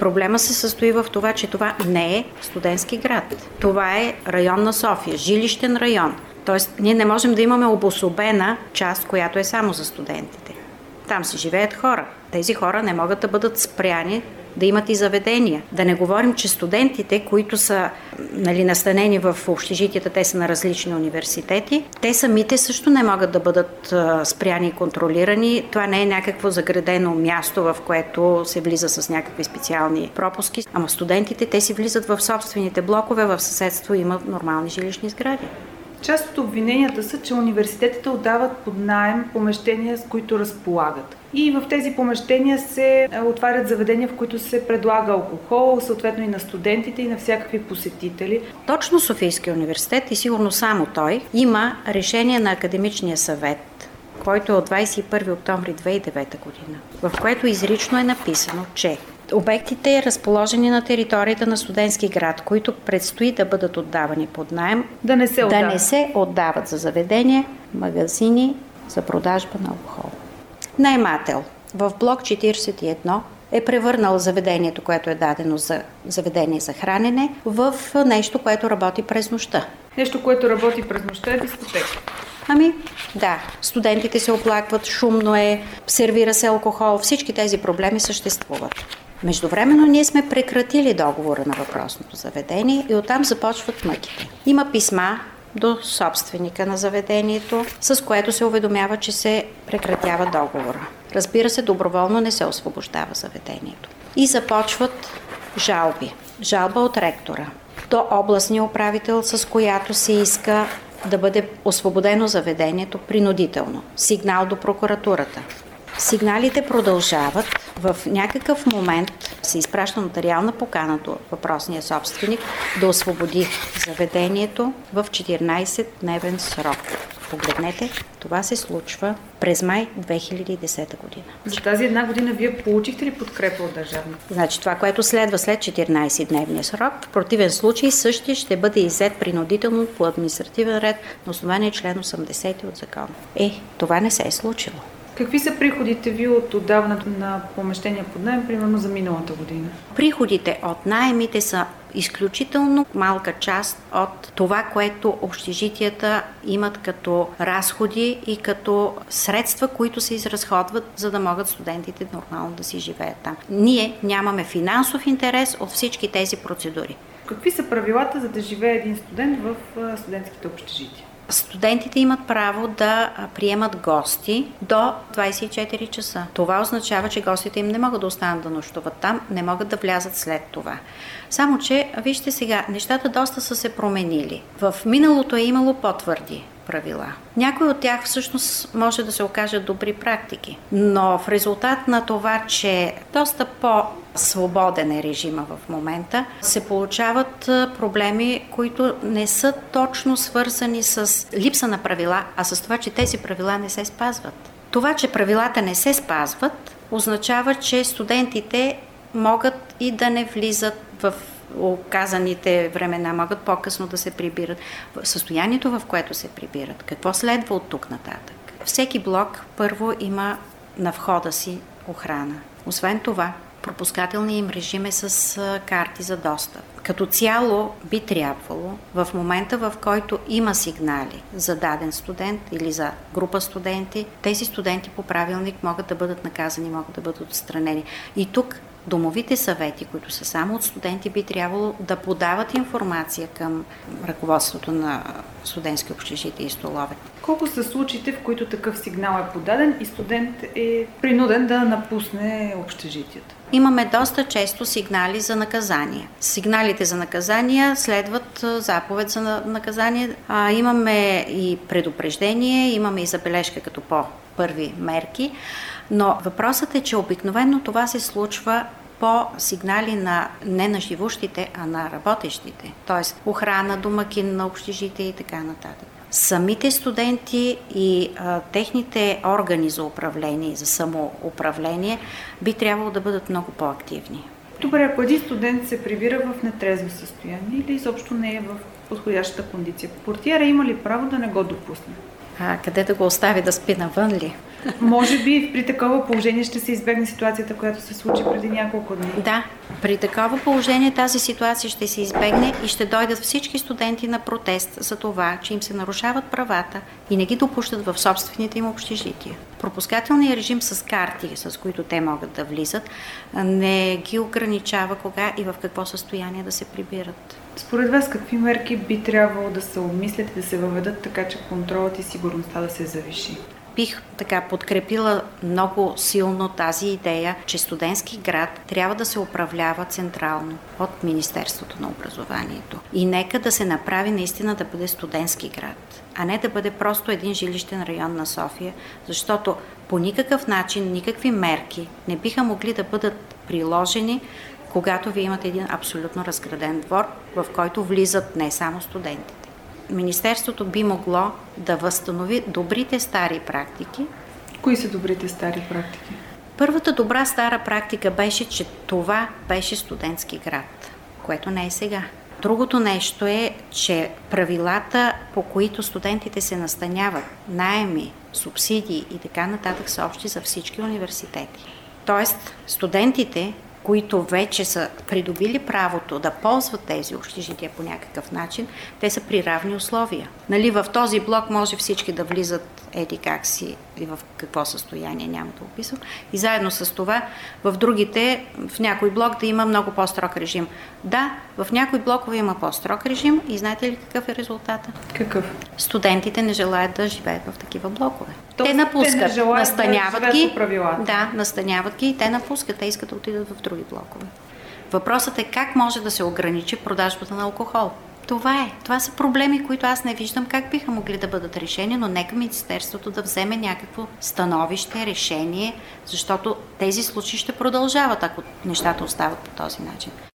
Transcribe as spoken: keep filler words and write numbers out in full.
Проблема се състои в това, че това не е студентски град. Това е район на София, жилищен район. Тоест, ние не можем да имаме обособена част, която е само за студентите. Там си живеят хора. Тези хора не могат да бъдат спряни да имат и заведения. Да не говорим, че студентите, които са нали, настанени в общежитията, те са на различни университети, те самите също не могат да бъдат спряни и контролирани. Това не е някакво заградено място, в което се влиза с някакви специални пропуски. Ама студентите, те си влизат в собствените блокове, в съседство имат нормални жилищни сгради. Част от обвиненията са, че университетите отдават под наем помещения, с които разполагат. И в тези помещения се отварят заведения, в които се предлага алкохол, съответно и на студентите, и на всякакви посетители. Точно Софийския университет и сигурно само той има решение на Академичния съвет, който е от двадесет и първи октомври две хиляди и девета година, в което изрично е написано, че обектите, разположени на територията на студентски град, които предстои да бъдат отдавани под наем, да не се отдават, да не се отдават за заведения, магазини за продажба на алкохол. Наемател в блок четиридесет и едно е превърнал заведението, което е дадено за заведение за хранене, в нещо, което работи през нощта. Нещо, което работи през нощта е дискотека. Ами, да, студентите се оплакват, шумно е, сервира се алкохол, всички тези проблеми съществуват. Междувременно ние сме прекратили договора на въпросното заведение и оттам започват мъките. Има писма до собственика на заведението, с което се уведомява, че се прекратява договора. Разбира се, доброволно не се освобождава заведението. И започват жалби. Жалба от ректора до областния управител, с която се иска да бъде освободено заведението принудително. Сигнал до прокуратурата. Сигналите продължават. В някакъв момент се изпраща нотариална покана до въпросния собственик да освободи заведението в четиринадесетдневен срок. Погледнете, това се случва през май две хиляди и десета година. За тази една година вие получихте ли подкрепа от държавата? Значи това, което следва след четиринадесетдневния срок, в противен случай същия ще бъде иззет принудително по административен ред на основание член осемдесети от закона. Е, това не се е случило. Какви са приходите ви от отдаването на помещения под наем, примерно за миналата година? Приходите от наемите са изключително малка част от това, което общежитията имат като разходи и като средства, които се изразходват, за да могат студентите нормално да си живеят там. Ние нямаме финансов интерес от всички тези процедури. Какви са правилата, за да живее един студент в студентските общежития? Студентите имат право да приемат гости до двадесет и четири часа. Това означава, че гостите им не могат да останат да нощуват там, не могат да влязат след това. Само че, вижте сега, нещата доста са се променили. В миналото е имало по-твърди правила. Някои от тях всъщност може да се окажат добри практики, но в резултат на това, че доста по-свободен е режима в момента, се получават проблеми, които не са точно свързани с липса на правила, а с това, че тези правила не се спазват. Това, че правилата не се спазват, означава, че студентите могат и да не влизат в оказаните времена, могат по-късно да се прибират. В състоянието, в което се прибират, какво следва от тук нататък? Всеки блок първо има на входа си охрана. Освен това, пропускателният им режим е с карти за достъп. Като цяло би трябвало в момента, в който има сигнали за даден студент или за група студенти, тези студенти по правилник могат да бъдат наказани, могат да бъдат отстранени. И тук домовите съвети, които са само от студенти, би трябвало да подават информация към ръководството на студентски общежития и столове. Колко са случаите, в които такъв сигнал е подаден и студент е принуден да напусне общежитието? Имаме доста често сигнали за наказания. Сигналите за наказания следват заповед за наказание. А, имаме и предупреждение, имаме и забележка като по-първи мерки, но въпросът е, че обикновено това се случва по сигнали на не на живущите, а на работещите. Тоест охрана, домакин на общежитие и така нататък. Самите студенти и а, техните органи за управление и за самоуправление би трябвало да бъдат много по-активни. Добре, ако един студент се прибира в нетрезво състояние или изобщо не е в подходящата кондиция, портиера има ли право да не го допусне? А къде да го остави да спи навън ли? Може би при такова положение ще се избегне ситуацията, която се случи преди няколко дни. Да, при такова положение тази ситуация ще се избегне и ще дойдат всички студенти на протест за това, че им се нарушават правата и не ги допущат в собствените им общежития. Пропускателният режим с карти, с които те могат да влизат, не ги ограничава кога и в какво състояние да се прибират. Според вас какви мерки би трябвало да се обмислят и да се въведат така, че контролът и сигурността да се завиши? Бих така подкрепила много силно тази идея, че студентски град трябва да се управлява централно от Министерството на образованието. И нека да се направи наистина да бъде студентски град, а не да бъде просто един жилищен район на София, защото по никакъв начин, никакви мерки не биха могли да бъдат приложени, когато вие имате един абсолютно разграден двор, в който влизат не само студентите. Министерството би могло да възстанови добрите стари практики. Кои са добрите стари практики? Първата добра стара практика беше, че това беше студентски град, което не е сега. Другото нещо е, че правилата, по които студентите се настаняват, наеми, субсидии и така нататък са общи за всички университети. Тоест, студентите, които вече са придобили правото да ползват тези общежития по някакъв начин, те са при равни условия. Нали, в този блок може всички да влизат еди как си и в какво състояние, няма да описвам. И заедно с това в другите, в някой блок да има много по-строг режим. Да, в някои блокове има по-строг режим и знаете ли какъв е резултата? Какъв? Студентите не желаят да живеят в такива блокове. Тоест, те напускат, те не желаят настаняват да ги, правилата. да, настаняват ги и те напускат, те искат да отидат в други блокове. Въпросът е как може да се ограничи продажбата на алкохол. Това е. Това са проблеми, които аз не виждам как биха могли да бъдат решени, но нека Министерството да вземе някакво становище, решение, защото тези случаи ще продължават, ако нещата остават по този начин.